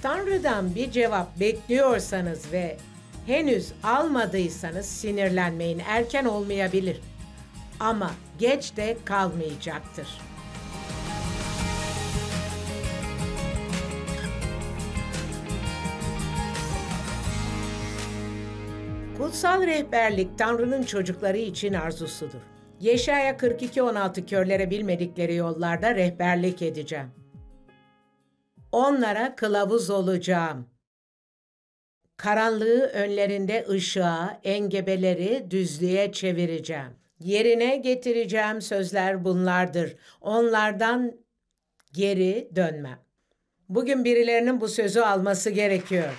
Tanrı'dan bir cevap bekliyorsanız ve henüz almadıysanız sinirlenmeyin. Erken olmayabilir. Ama geç de kalmayacaktır. Kutsal rehberlik Tanrı'nın çocukları için arzusudur. Yeşaya 42:16 körlere bilmedikleri yollarda rehberlik edeceğim. Onlara kılavuz olacağım. Karanlığı önlerinde ışığa, engebeleri düzlüğe çevireceğim. Yerine getireceğim sözler bunlardır. Onlardan geri dönmem. Bugün birilerinin bu sözü alması gerekiyor.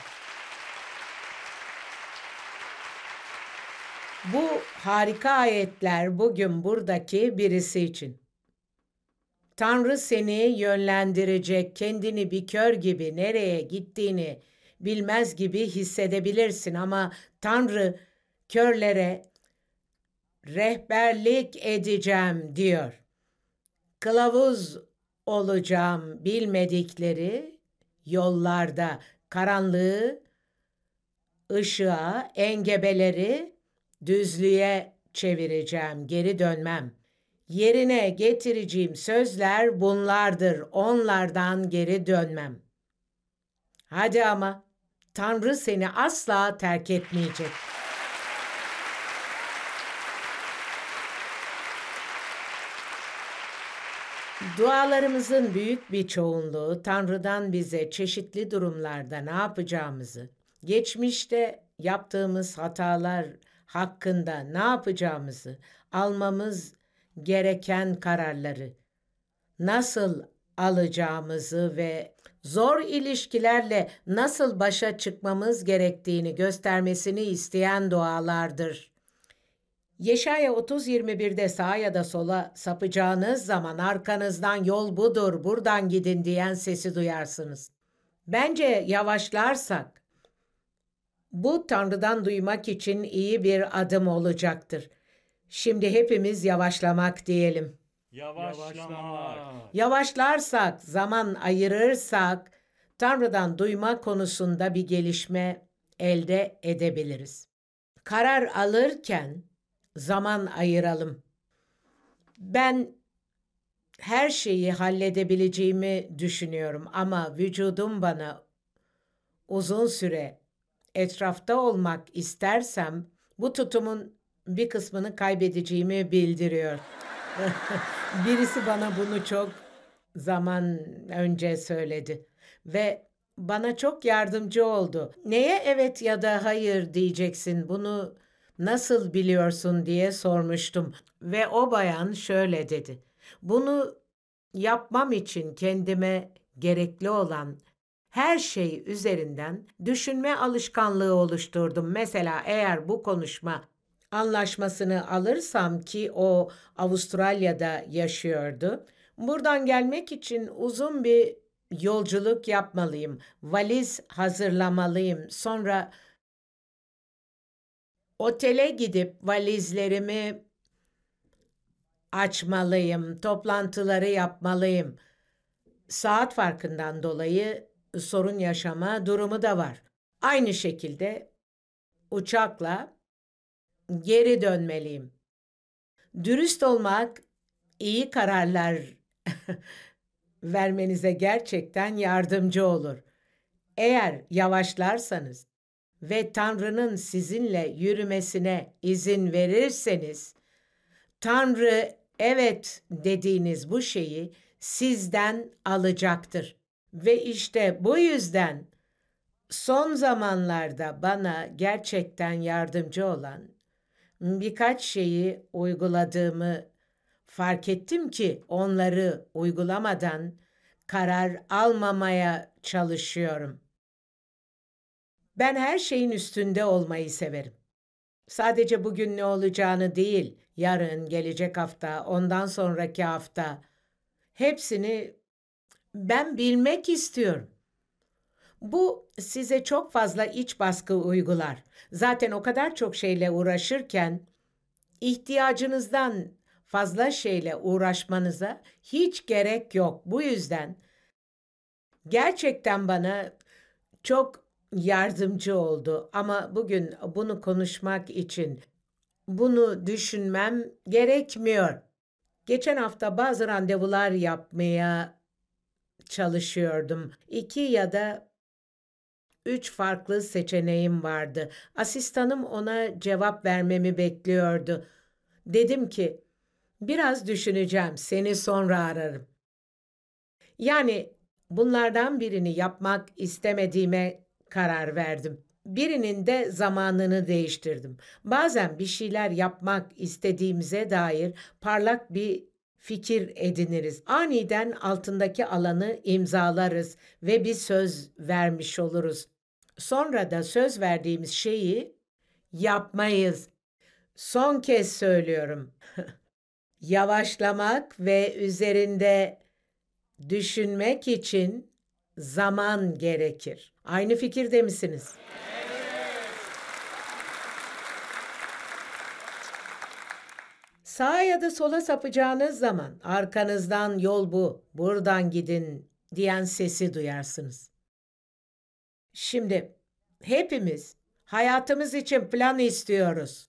Bu harika ayetler bugün buradaki birisi için. Tanrı seni yönlendirecek, kendini bir kör gibi nereye gittiğini bilmez gibi hissedebilirsin ama Tanrı körlere rehberlik edeceğim diyor. Kılavuz olacağım bilmedikleri yollarda, karanlığı ışığa, engebeleri düzlüğe çevireceğim, geri dönmem. Yerine getireceğim sözler bunlardır, onlardan geri dönmem. Hadi ama, Tanrı seni asla terk etmeyecek. Dualarımızın büyük bir çoğunluğu Tanrı'dan bize çeşitli durumlarda ne yapacağımızı, geçmişte yaptığımız hatalar hakkında ne yapacağımızı, almamız gereken kararları nasıl alacağımızı ve zor ilişkilerle nasıl başa çıkmamız gerektiğini göstermesini isteyen dualardır. Yeşaya 30:21'de sağa ya da sola sapacağınız zaman arkanızdan yol budur, buradan gidin diyen sesi duyarsınız. Bence yavaşlarsak bu Tanrı'dan duymak için iyi bir adım olacaktır. Şimdi hepimiz yavaşlamak diyelim. Yavaşlamak. Yavaşlarsak, zaman ayırırsak Tanrı'dan duyma konusunda bir gelişme elde edebiliriz. Karar alırken zaman ayıralım. Ben her şeyi halledebileceğimi düşünüyorum ama vücudum bana uzun süre etrafta olmak istersem bu tutumun bir kısmını kaybedeceğimi bildiriyor. Birisi bana bunu çok zaman önce söyledi ve bana çok yardımcı oldu. Neye evet ya da hayır diyeceksin, bunu nasıl biliyorsun diye sormuştum ve o bayan şöyle dedi. Bunu yapmam için kendime gerekli olan her şey üzerinden düşünme alışkanlığı oluşturdum. Mesela eğer bu konuşma anlaşmasını alırsam ki o Avustralya'da yaşıyordu. Buradan gelmek için uzun bir yolculuk yapmalıyım. Valiz hazırlamalıyım. Sonra otele gidip valizlerimi açmalıyım. Toplantıları yapmalıyım. Saat farkından dolayı sorun yaşama durumu da var. Aynı şekilde uçakla geri dönmeliyim. Dürüst olmak iyi kararlar vermenize gerçekten yardımcı olur. Eğer yavaşlarsanız ve Tanrı'nın sizinle yürümesine izin verirseniz, Tanrı evet dediğiniz bu şeyi sizden alacaktır. Ve işte bu yüzden son zamanlarda bana gerçekten yardımcı olan birkaç şeyi uyguladığımı fark ettim ki onları uygulamadan karar almamaya çalışıyorum. Ben her şeyin üstünde olmayı severim. Sadece bugün ne olacağını değil, yarın, gelecek hafta, ondan sonraki hafta, hepsini ben bilmek istiyorum. Bu size çok fazla iç baskı uygular. Zaten o kadar çok şeyle uğraşırken ihtiyacınızdan fazla şeyle uğraşmanıza hiç gerek yok. Bu yüzden gerçekten bana Çok yardımcı oldu ama bugün bunu konuşmak için bunu düşünmem gerekmiyor. Geçen hafta bazı randevular yapmaya çalışıyordum. 2 ya da 3 farklı seçeneğim vardı. Asistanım ona cevap vermemi bekliyordu. Dedim ki, biraz düşüneceğim, seni sonra ararım. Yani bunlardan birini yapmak istemediğime karar verdim. Birinin de zamanını değiştirdim. Bazen bir şeyler yapmak istediğimize dair parlak bir fikir ediniriz. Aniden altındaki alanı imzalarız ve bir söz vermiş oluruz. Sonra da söz verdiğimiz şeyi yapmayız. Son kez söylüyorum. Yavaşlamak ve üzerinde düşünmek için zaman gerekir. Aynı fikirde misiniz? Sağa ya da sola sapacağınız zaman arkanızdan yol bu, buradan gidin diyen sesi duyarsınız. Şimdi hepimiz hayatımız için plan istiyoruz.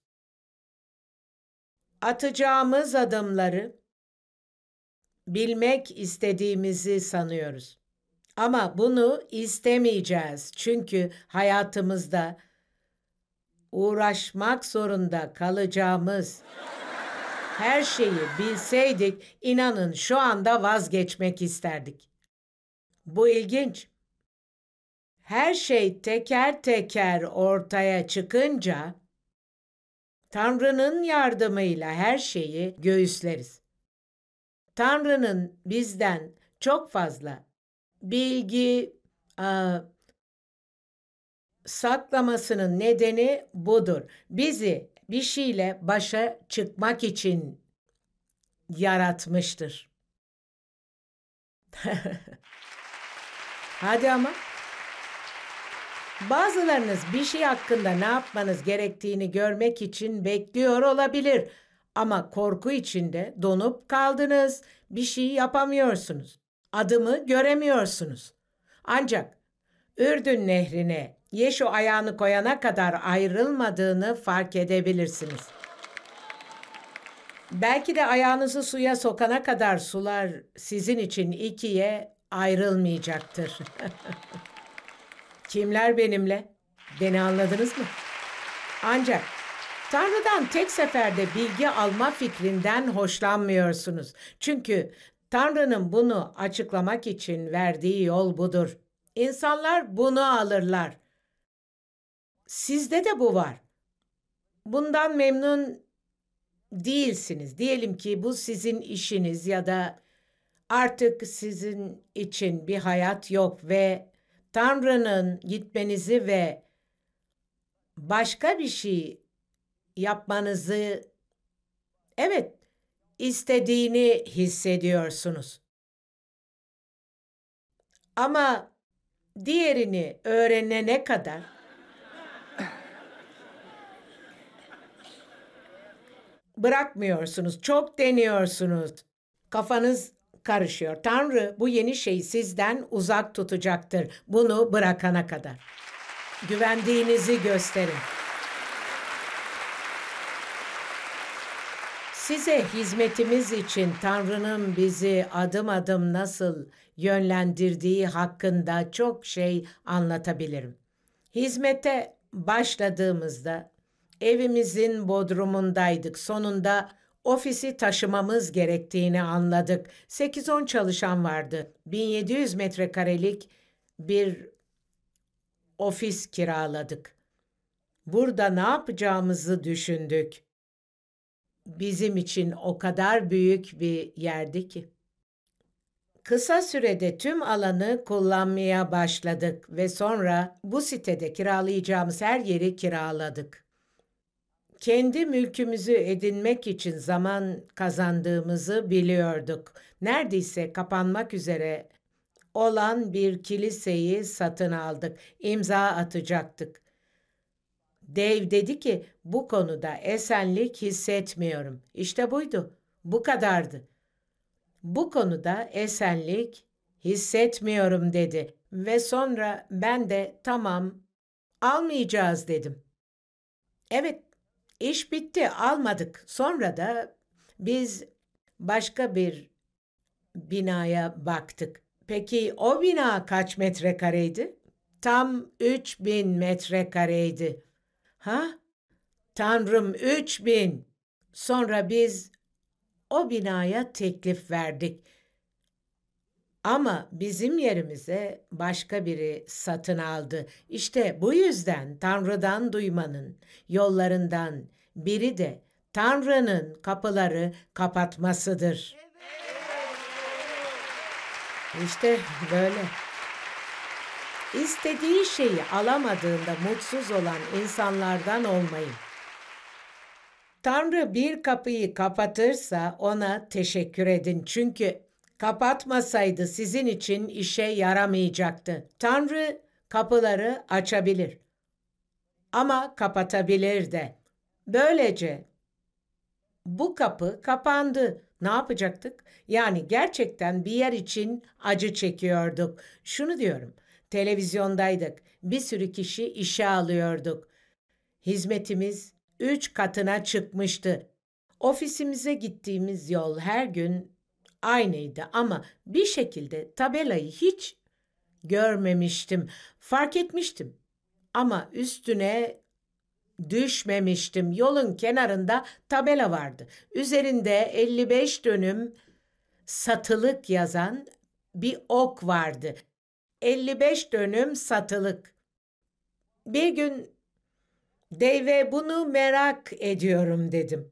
Atacağımız adımları bilmek istediğimizi sanıyoruz. Ama bunu istemeyeceğiz. Çünkü hayatımızda uğraşmak zorunda kalacağımız her şeyi bilseydik, inanın şu anda vazgeçmek isterdik. Bu ilginç. Her şey teker teker ortaya çıkınca Tanrı'nın yardımıyla her şeyi göğüsleriz. Tanrı'nın bizden çok fazla bilgi saklamasının nedeni budur. Bizi bir şeyle başa çıkmak için yaratmıştır. Hadi ama. Bazılarınız bir şey hakkında ne yapmanız gerektiğini görmek için bekliyor olabilir. Ama korku içinde donup kaldınız. Bir şey yapamıyorsunuz. Adımı göremiyorsunuz. Ancak Ürdün Nehri'ne Yeşu ayağını koyana kadar ayrılmadığını fark edebilirsiniz. Belki de ayağınızı suya sokana kadar sular sizin için ikiye ayrılmayacaktır. Kimler benimle? Beni anladınız mı? Ancak Tanrı'dan tek seferde bilgi alma fikrinden hoşlanmıyorsunuz. Çünkü Tanrı'nın bunu açıklamak için verdiği yol budur. İnsanlar bunu alırlar. Sizde de bu var. Bundan memnun değilsiniz. Diyelim ki bu sizin işiniz ya da artık sizin için bir hayat yok ve Tanrı'nın gitmenizi ve başka bir şey yapmanızı istediğini hissediyorsunuz. Ama diğerini öğrenene kadar bırakmıyorsunuz. Çok deniyorsunuz. Kafanız karışıyor. Tanrı bu yeni şeyi sizden uzak tutacaktır. Bunu bırakana kadar. Güvendiğinizi gösterin. Size hizmetimiz için Tanrı'nın bizi adım adım nasıl yönlendirdiği hakkında çok şey anlatabilirim. Hizmete başladığımızda evimizin bodrumundaydık. Sonunda ofisi taşımamız gerektiğini anladık. 8-10 çalışan vardı. 1700 metrekarelik bir ofis kiraladık. Burada ne yapacağımızı düşündük. Bizim için o kadar büyük bir yerdi ki. Kısa sürede tüm alanı kullanmaya başladık ve sonra bu sitede kiralayacağımız her yeri kiraladık. Kendi mülkümüzü edinmek için zaman kazandığımızı biliyorduk. Neredeyse kapanmak üzere olan bir kiliseyi satın aldık. İmza atacaktık. Dave dedi ki bu konuda esenlik hissetmiyorum. İşte buydu. Bu kadardı. Bu konuda esenlik hissetmiyorum dedi Ve sonra ben de tamam, almayacağız dedim. Evet, iş bitti, almadık. Sonra da biz başka bir binaya baktık. Peki o bina kaç metrekareydi? Tam 3000 metrekareydi. Ha? Tanrım, 3000. Sonra biz o binaya teklif verdik. Ama bizim yerimize başka biri satın aldı. İşte bu yüzden Tanrı'dan duymanın yollarından biri de Tanrı'nın kapıları kapatmasıdır. İşte böyle. İstediği şeyi alamadığında mutsuz olan insanlardan olmayın. Tanrı bir kapıyı kapatırsa ona teşekkür edin. Çünkü kapatmasaydı sizin için işe yaramayacaktı. Tanrı kapıları açabilir ama kapatabilir de. Böylece bu kapı kapandı. Ne yapacaktık? Yani gerçekten bir yer için acı çekiyorduk. Şunu diyorum, televizyondaydık. Bir sürü kişi işe alıyorduk. Hizmetimiz 3 katına çıkmıştı. Ofisimize gittiğimiz yol her gün aynıydı ama bir şekilde tabelayı hiç görmemiştim. Fark etmiştim ama üstüne düşmemiştim. Yolun kenarında tabela vardı. Üzerinde 55 dönüm satılık yazan bir ok vardı. 55 dönüm satılık. Bir gün Dave'e bunu merak ediyorum dedim.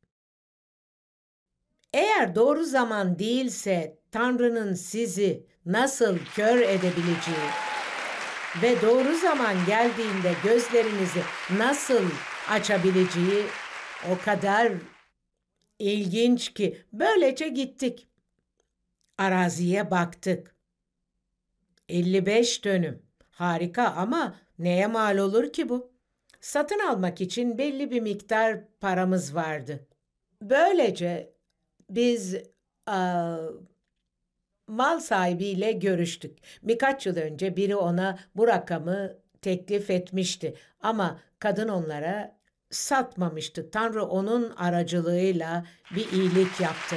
Eğer doğru zaman değilse Tanrı'nın sizi nasıl kör edebileceği ve doğru zaman geldiğinde gözlerinizi nasıl açabileceği o kadar ilginç ki böylece gittik. Araziye baktık. 55 dönüm. Harika ama neye mal olur ki bu? Satın almak için belli bir miktar paramız vardı. Böylece biz mal sahibiyle görüştük. Birkaç yıl önce biri ona bu rakamı teklif etmişti ama kadın onlara satmamıştı. Tanrı onun aracılığıyla bir iyilik yaptı.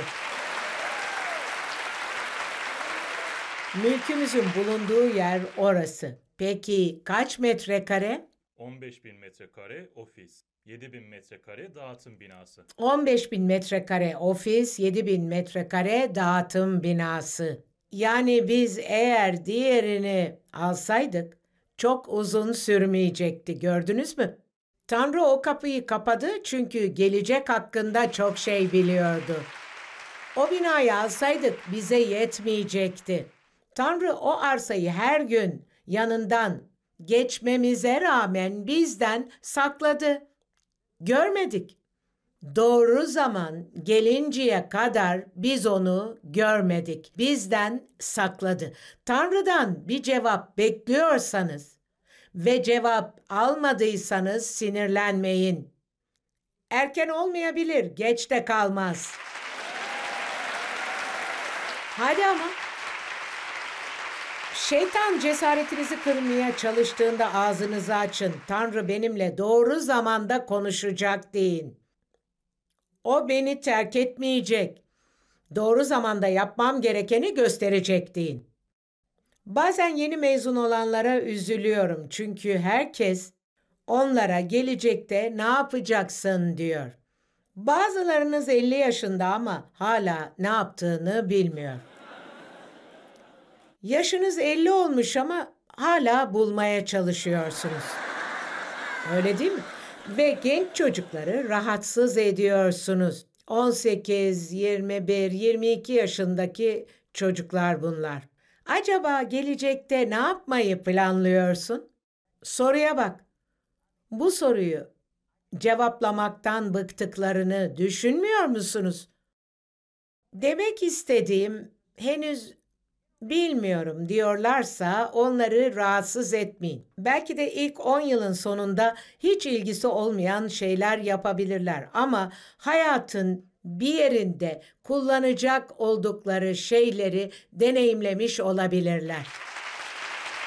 Mülkümüzün bulunduğu yer orası. Peki kaç metrekare? 15.000 metrekare ofis, 7.000 metrekare dağıtım binası. 15.000 metrekare ofis, 7.000 metrekare dağıtım binası. Yani biz eğer diğerini alsaydık çok uzun sürmeyecekti, gördünüz mü? Tanrı o kapıyı kapadı çünkü gelecek hakkında çok şey biliyordu. O binayı alsaydık bize yetmeyecekti. Tanrı o arsayı her gün yanından geçmemize rağmen bizden sakladı. Görmedik. Doğru zaman gelinceye kadar biz onu görmedik. Bizden sakladı. Tanrı'dan bir cevap bekliyorsanız ve cevap almadıysanız sinirlenmeyin. Erken olmayabilir, geç de kalmaz. Hadi ama. Şeytan cesaretinizi kırmaya çalıştığında ağzınızı açın. Tanrı benimle doğru zamanda konuşacak deyin. O beni terk etmeyecek. Doğru zamanda yapmam gerekeni gösterecek deyin. Bazen yeni mezun olanlara üzülüyorum çünkü herkes onlara gelecekte ne yapacaksın diyor. Bazılarınız 50 yaşında ama hala ne yaptığını bilmiyor. Yaşınız 50 olmuş ama hala bulmaya çalışıyorsunuz. Öyle değil mi? Ve genç çocukları rahatsız ediyorsunuz. 18, 21, 22 yaşındaki çocuklar bunlar. Acaba gelecekte ne yapmayı planlıyorsun? Soruya bak. Bu soruyu cevaplamaktan bıktıklarını düşünmüyor musunuz? Demek istediğim henüz bilmiyorum diyorlarsa onları rahatsız etmeyin. Belki de ilk 10 yılın sonunda hiç ilgisi olmayan şeyler yapabilirler ama hayatın bir yerinde kullanacak oldukları şeyleri deneyimlemiş olabilirler.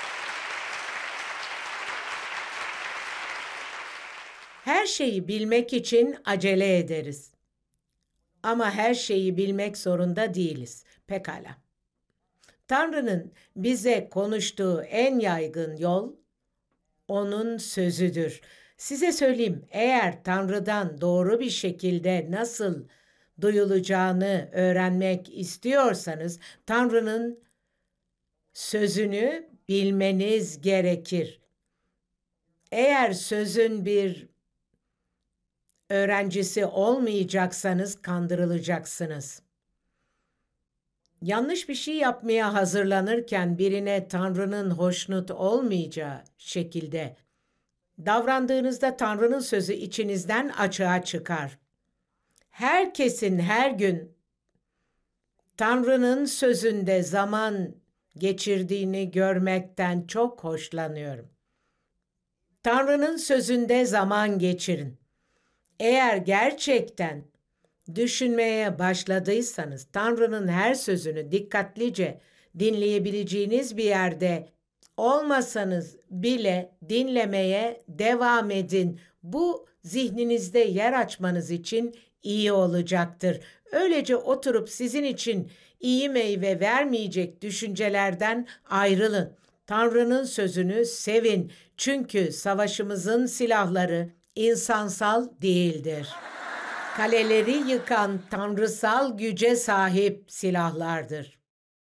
Her şeyi bilmek için acele ederiz. Ama her şeyi bilmek zorunda değiliz. Pekala. Tanrı'nın bize konuştuğu en yaygın yol onun sözüdür. Size söyleyeyim, eğer Tanrı'dan doğru bir şekilde nasıl duyulacağını öğrenmek istiyorsanız Tanrı'nın sözünü bilmeniz gerekir. Eğer sözün bir öğrencisi olmayacaksanız kandırılacaksınız. Yanlış bir şey yapmaya hazırlanırken birine Tanrı'nın hoşnut olmayacağı şekilde davrandığınızda Tanrı'nın sözü içinizden açığa çıkar. Herkesin her gün Tanrı'nın sözünde zaman geçirdiğini görmekten çok hoşlanıyorum. Tanrı'nın sözünde zaman geçirin. Eğer gerçekten düşünmeye başladıysanız, Tanrı'nın her sözünü dikkatlice dinleyebileceğiniz bir yerde olmasanız bile dinlemeye devam edin. Bu zihninizde yer açmanız için iyi olacaktır. Öylece oturup sizin için iyi meyve vermeyecek düşüncelerden ayrılın. Tanrı'nın sözünü sevin. Çünkü savaşımızın silahları insansal değildir. Kaleleri yıkan tanrısal güce sahip silahlardır.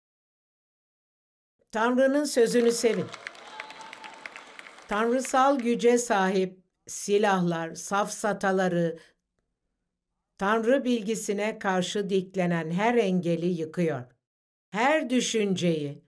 Tanrı'nın sözünü sevin. Tanrısal güce sahip silahlar, safsataları, Tanrı bilgisine karşı diklenen her engeli yıkıyor. Her düşünceyi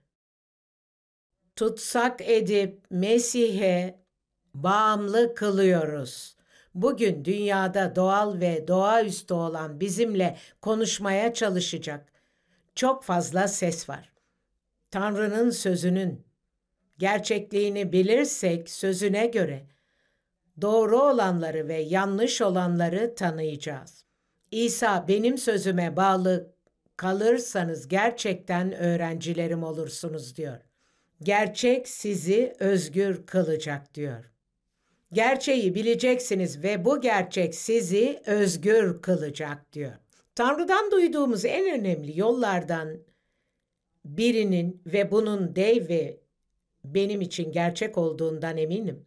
tutsak edip Mesih'e bağımlı kılıyoruz. Bugün dünyada doğal ve doğaüstü olan bizimle konuşmaya çalışacak çok fazla ses var. Tanrı'nın sözünün gerçekliğini bilirsek sözüne göre doğru olanları ve yanlış olanları tanıyacağız. İsa benim sözüme bağlı kalırsanız gerçekten öğrencilerim olursunuz diyor. Gerçek sizi özgür kılacak diyor. Gerçeği bileceksiniz ve bu gerçek sizi özgür kılacak diyor. Tanrı'dan duyduğumuz en önemli yollardan birinin ve bunun dev ve benim için gerçek olduğundan eminim.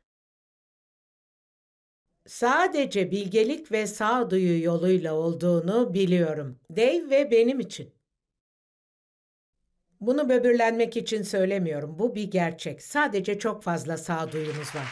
Sadece bilgelik ve sağduyu yoluyla olduğunu biliyorum. Dev ve benim için. Bunu böbürlenmek için söylemiyorum. Bu bir gerçek. Sadece çok fazla sağduyumuz var.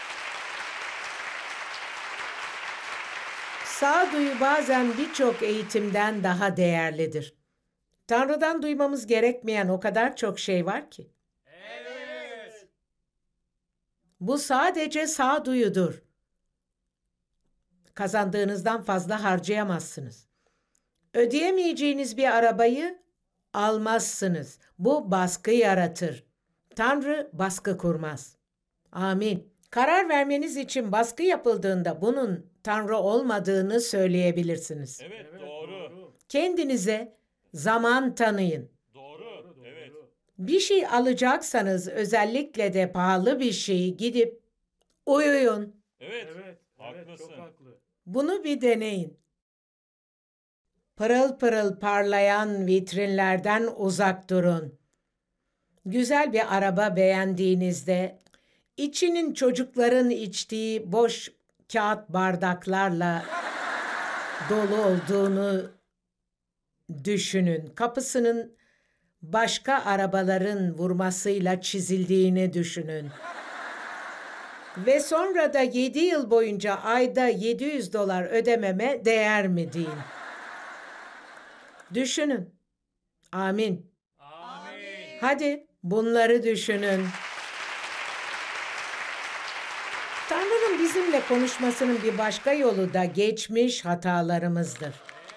Sağduyu bazen birçok eğitimden daha değerlidir. Tanrı'dan duymamız gerekmeyen o kadar çok şey var ki. Evet. Bu sadece sağduyudur. Kazandığınızdan fazla harcayamazsınız. Ödeyemeyeceğiniz bir arabayı almazsınız. Bu baskı yaratır. Tanrı baskı kurmaz. Amin. Karar vermeniz için baskı yapıldığında bunun Tanrı olmadığını söyleyebilirsiniz. Evet, doğru. Kendinize zaman tanıyın. Doğru. Evet. Bir şey alacaksanız özellikle de pahalı bir şeyi gidip uyuyun. Evet. Haklısın. Çok haklı. Bunu bir deneyin. Pırıl pırıl parlayan vitrinlerden uzak durun. Güzel bir araba beğendiğinizde içinin çocukların içtiği boş kağıt bardaklarla dolu olduğunu düşünün. Kapısının başka arabaların vurmasıyla çizildiğini düşünün. Ve sonra da 7 yıl boyunca ayda $700 ödememe değer mi deyin. Düşünün. Amin. Amin. Hadi bunları düşünün. Tanrı'nın bizimle konuşmasının bir başka yolu da geçmiş hatalarımızdır.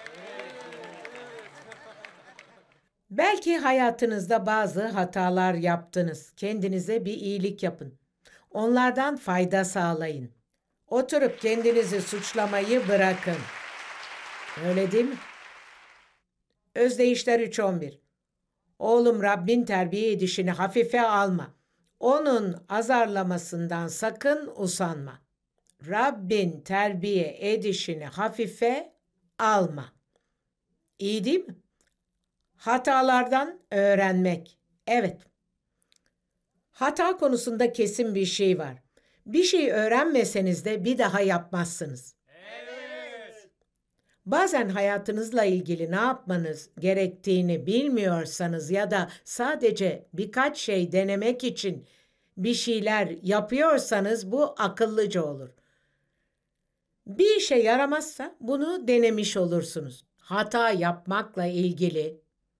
Belki hayatınızda bazı hatalar yaptınız. Kendinize bir iyilik yapın. Onlardan fayda sağlayın. Oturup kendinizi suçlamayı bırakın. Öyle değil mi? Özdeyişler 3:11. Oğlum, Rabbin terbiye edişini hafife alma. Onun azarlamasından sakın usanma. Rabbin terbiye edişini hafife alma. İyi değil mi? Hatalardan öğrenmek. Evet. Hata konusunda kesin bir şey var. Bir şey öğrenmeseniz de bir daha yapmazsınız. Bazen hayatınızla ilgili ne yapmanız gerektiğini bilmiyorsanız ya da sadece birkaç şey denemek için bir şeyler yapıyorsanız bu akıllıca olur. Bir işe yaramazsa bunu denemiş olursunuz. Hata yapmakla ilgili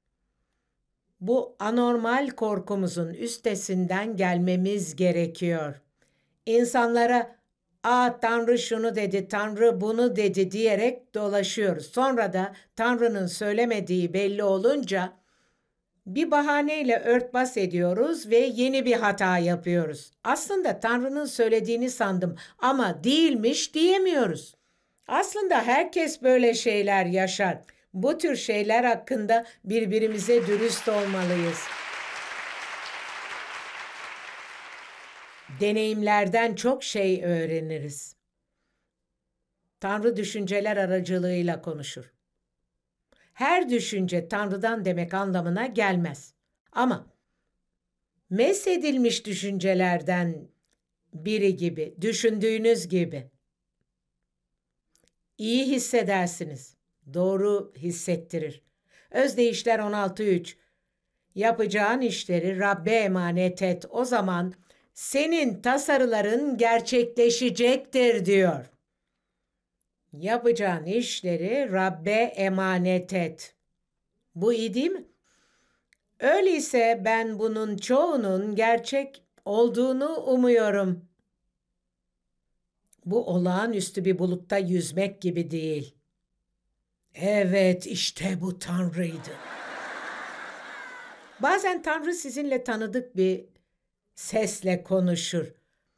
bu anormal korkumuzun üstesinden gelmemiz gerekiyor. İnsanlara Tanrı şunu dedi, Tanrı bunu dedi diyerek dolaşıyoruz. Sonra da Tanrı'nın söylemediği belli olunca bir bahaneyle örtbas ediyoruz ve yeni bir hata yapıyoruz. Aslında Tanrı'nın söylediğini sandım ama değilmiş diyemiyoruz. Aslında herkes böyle şeyler yaşar. Bu tür şeyler hakkında birbirimize dürüst olmalıyız. Deneyimlerden çok şey öğreniriz. Tanrı düşünceler aracılığıyla konuşur. Her düşünce Tanrı'dan demek anlamına gelmez. Ama mesedilmiş düşüncelerden biri gibi, düşündüğünüz gibi. İyi hissedersiniz. Doğru hissettirir. Özdeyişler 16:3. Yapacağın işleri Rabbe emanet et. O zaman senin tasarıların gerçekleşecektir diyor. Yapacağın işleri Rabbe emanet et. Bu iyi değil mi? Öyleyse ben bunun çoğunun gerçek olduğunu umuyorum. Bu olağanüstü bir bulutta yüzmek gibi değil. Evet, işte bu Tanrı'ydı. Bazen Tanrı sizinle tanıdık bir sesle konuşur.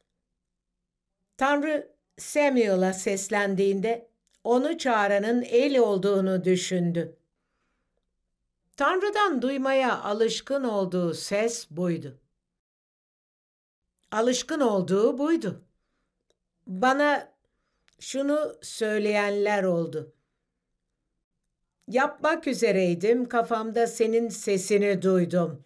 Tanrı Samuel'a seslendiğinde onu çağıranın Eli olduğunu düşündü. Tanrı'dan duymaya alışkın olduğu ses buydu. Alışkın olduğu buydu. Bana şunu söyleyenler oldu. Yapmak üzereydim, kafamda senin sesini duydum.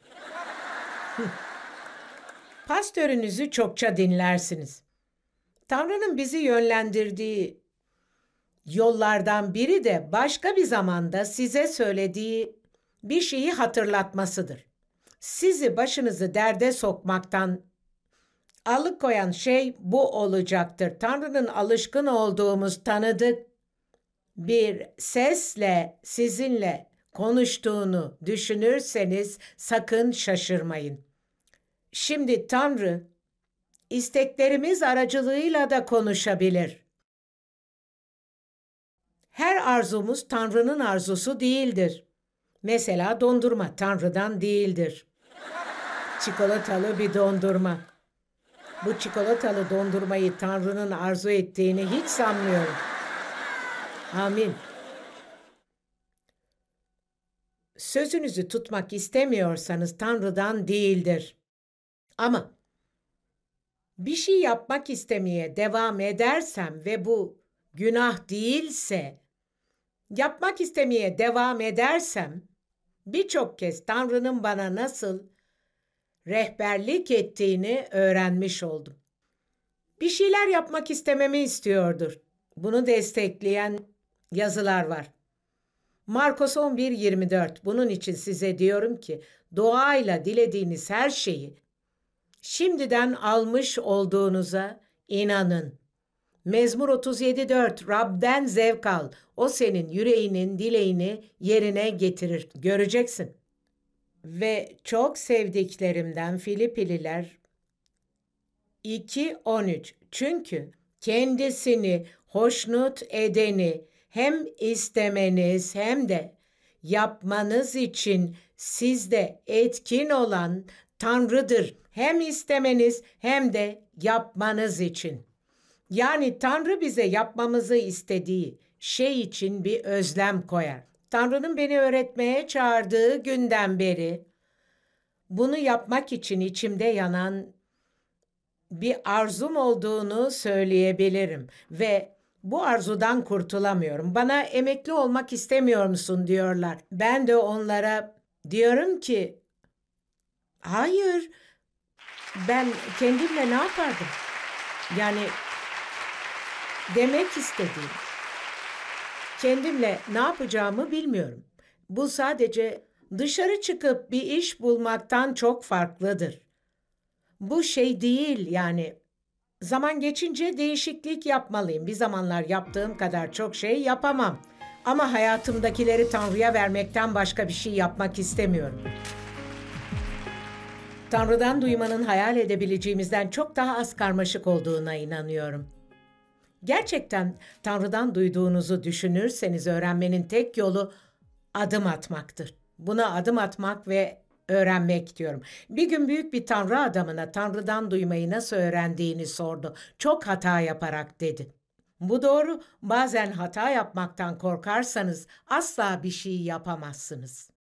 Pastörünüzü çokça dinlersiniz. Tanrı'nın bizi yönlendirdiği yollardan biri de başka bir zamanda size söylediği bir şeyi hatırlatmasıdır. Sizi başınızı derde sokmaktan alıkoyan şey bu olacaktır. Tanrı'nın alışkın olduğumuz tanıdık bir sesle sizinle konuştuğunu düşünürseniz sakın şaşırmayın. Şimdi Tanrı isteklerimiz aracılığıyla da konuşabilir. Her arzumuz Tanrı'nın arzusu değildir. Mesela dondurma Tanrı'dan değildir. Çikolatalı bir dondurma. Bu çikolatalı dondurmayı Tanrı'nın arzu ettiğini hiç sanmıyorum. Amin. Sözünüzü tutmak istemiyorsanız Tanrı'dan değildir. Ama bir şey yapmak istemeye devam edersem ve bu günah değilse, yapmak istemeye devam edersem, birçok kez Tanrı'nın bana nasıl rehberlik ettiğini öğrenmiş oldum. Bir şeyler yapmak istememi istiyordur. Bunu destekleyen yazılar var. Markos 11:24. Bunun için size diyorum ki, duayla dilediğiniz her şeyi şimdiden almış olduğunuza inanın. Mezmur 37:4. Rab'den zevk al. O senin yüreğinin dileğini yerine getirir. Göreceksin. Ve çok sevdiklerimden Filipililer 2:13. Çünkü kendisini hoşnut edeni hem istemeniz hem de yapmanız için sizde etkin olan Tanrı'dır. Hem istemeniz hem de yapmanız için. Yani Tanrı bize yapmamızı istediği şey için bir özlem koyar. Tanrı'nın beni öğretmeye çağırdığı günden beri bunu yapmak için içimde yanan bir arzum olduğunu söyleyebilirim ve bu arzudan kurtulamıyorum. Bana emekli olmak istemiyor musun diyorlar. Ben de onlara diyorum ki hayır, ben kendimle ne yapardım? Yani demek istediğim, kendimle ne yapacağımı bilmiyorum. Bu sadece dışarı çıkıp bir iş bulmaktan çok farklıdır. Bu şey değil yani. Zaman geçince değişiklik yapmalıyım. Bir zamanlar yaptığım kadar çok şey yapamam. Ama hayatımdakileri Tanrı'ya vermekten başka bir şey yapmak istemiyorum. Tanrı'dan duymanın hayal edebileceğimizden çok daha az karmaşık olduğuna inanıyorum. Gerçekten Tanrı'dan duyduğunuzu düşünürseniz öğrenmenin tek yolu adım atmaktır. Buna adım atmak ve öğrenmek diyorum. Bir gün büyük bir Tanrı adamına Tanrı'dan duymayı nasıl öğrendiğini sordu. Çok hata yaparak dedi. Bu doğru. Bazen hata yapmaktan korkarsanız asla bir şey yapamazsınız.